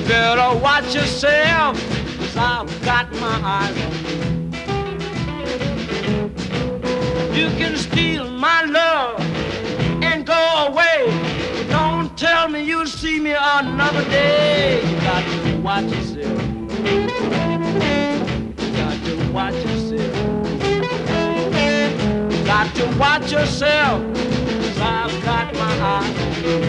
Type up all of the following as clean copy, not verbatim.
better watch yourself, 'cause I've got my eyes on you. You can steal my love and go away. Don't tell me you'll see me another day. You got to watch yourself. You got to watch yourself. You got to watch yourself, 'cause I've got my eyes on you.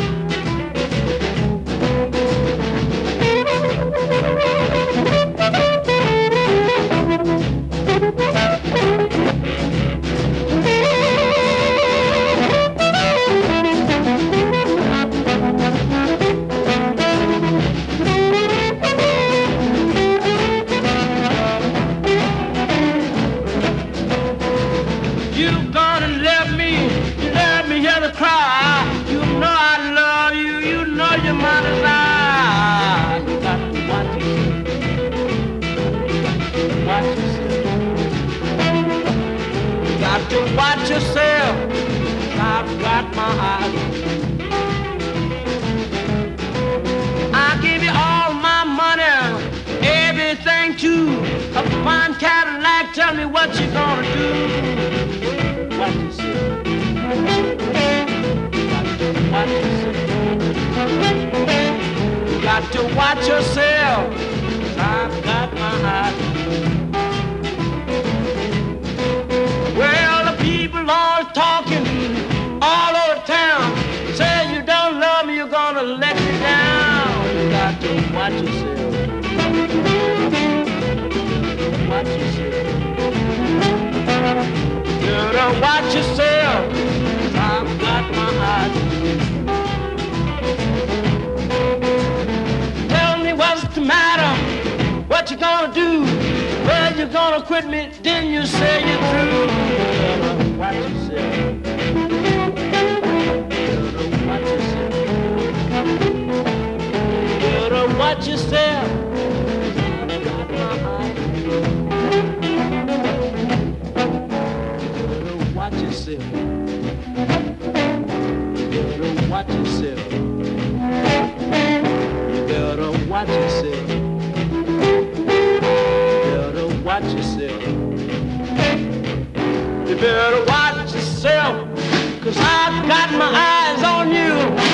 Watch yourself, I've got my eyes on you. I'll give you all my money, everything too. A fine Cadillac, tell me what you gonna do. Watch yourself. Watch yourself. You got to watch yourself, I've got my eyes on you. Well, the people all talking all over town. Say you don't love me, you're gonna let me down. You got to watch yourself. Watch yourself. You gotta watch yourself. I've got my eyes on you. Tell me what's the matter. What you gonna do? Well, you're gonna quit me, then you say you're through. Watch yourself. Watch yourself. Watch yourself. I've got my eyes on you. Watch yourself. Watch yourself. You better watch yourself. Watch yourself. You better watch yourself, 'cause I've got my eyes on you.